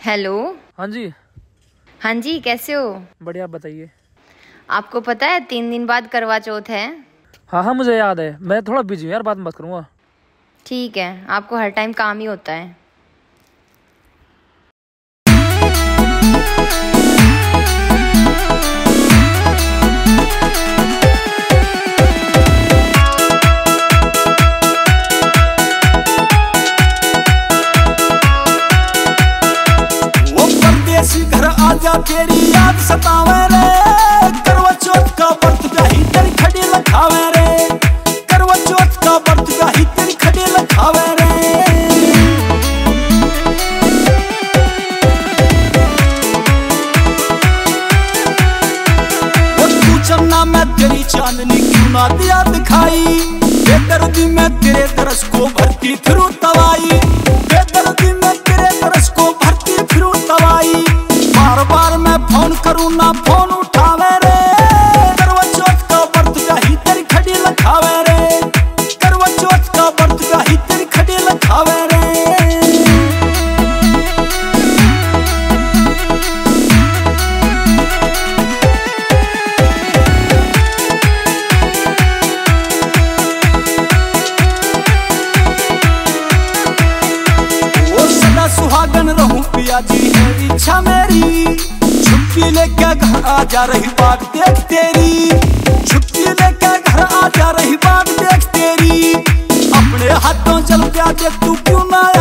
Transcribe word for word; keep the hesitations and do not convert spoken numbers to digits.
Hello. हाँ जी। हाँ जी, कैसे हो? बढ़िया, बताइए। आपको पता है तीन दिन बाद करवा चौथ है? हाँ हाँ, मुझे याद है। मैं थोड़ा बिजी हूँ यार, बात मत करूँगा। ठीक है, आपको हर टाइम काम ही होता है। घर आजा तेरी याद सतावे रे, करवा चौथ का व्रत गाही तेरी खड़ी लखावे रे, करवा चौथ का व्रत गाही तेरी खड़ी लखावे रे। वो तू चन्ना मैं तेरी चांदनी क्यों ना दिया दिखाई, बेदर्दी में तेरे तरस को भरती फिरूं तवाई, बेदर्दी में तेरे तरस को भरती फिरूं तवाई। बार बार मैं फोन करूँ ना फोन उठावे रे, करवा चौथ का व्रत गाही तेरी खड़ी लखावे रे, करवा चौथ का व्रत गाही तेरी खड़ी लखावे रे। ओ सदा सुहागन रहूं पिया जी है इच्छा मेरी, छुट्टी लेके घर आ जा रही बात देख तेरी, छुट्टी लेके घर आ जा रही बात देख तेरी, अपने हाथों चल प्या देख तू क्यों ना